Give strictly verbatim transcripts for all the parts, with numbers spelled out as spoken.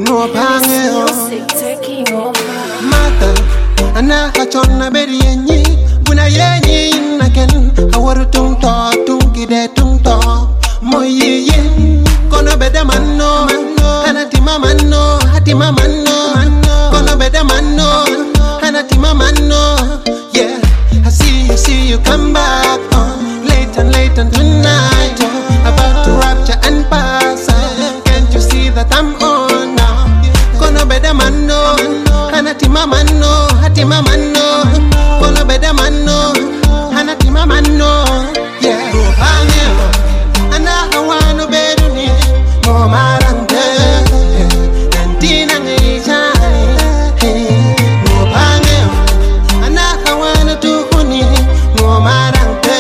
no pange Music taking over. mata ana hachona beri yenyi buna yenyi naken awaru tung to tung gide tung to moyi yin kono beda manno hanati mamano hati mamano kono beda manno hanati mamano. Yeah, I see you, see you come back on late and late and tonight, oh, about to rapture and pass. uh, Can't you see that I'm on now? Kono beda manno hanati mamano hati mamano kono beda manno hanati mamano. Yeah, go pange ana hawano beduni no marante entina ngejani no pange ana hawano tukuni no marante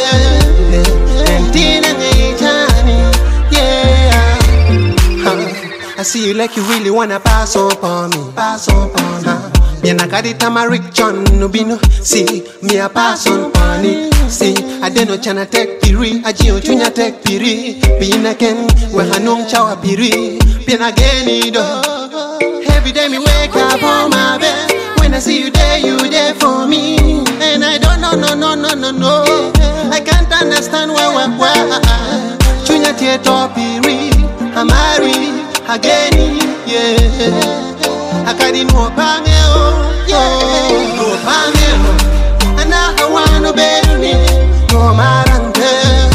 entina ngejani. Yeah, huh. I see you like you really wanna pass on me, pass on me. Me na carry tamarick John no bino. See me a pass on it. See I dey no chana tek piri, aji o chunya tek piri. Pina ken we hanung chawa piri. Pina geni do. Every day me wake up on my bed. When I see you there, you there for me. And I don't know, no, no, no, no, no. I can't understand why, why, why. Chunya tieto piri, amari ageni, yeah. Akadi no pange oh, yeah. No pange oh, ana hawano beruni no marante,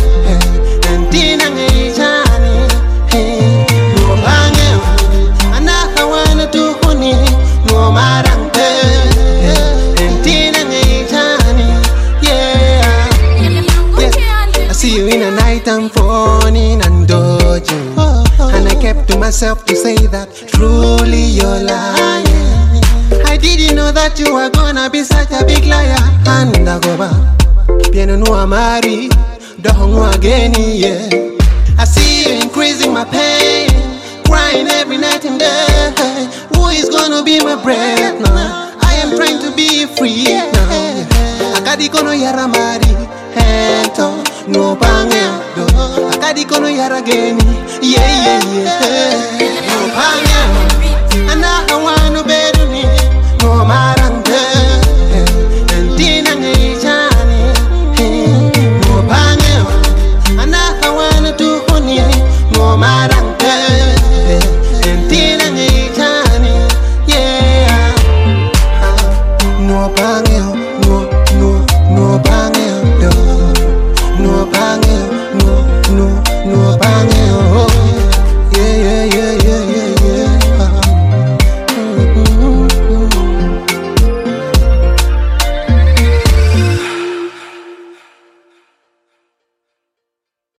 entina ngejani. No pange oh, ana hawano tukuni no marante, entina ngejani. Yeah, yeah. I see you in the night and phoning and dodging, and I kept to myself to say that truly you're lying. I didn't know that you were gonna be such a big liar. And I go back, piano no amari, dohongo again, yeah. I see you increasing my pain, crying every night and day. Who is gonna be my breath now? I am trying to be free now. Akadi kono yara mari, hento no pange do. Akadi kono yara geni, yeah yeah yeah.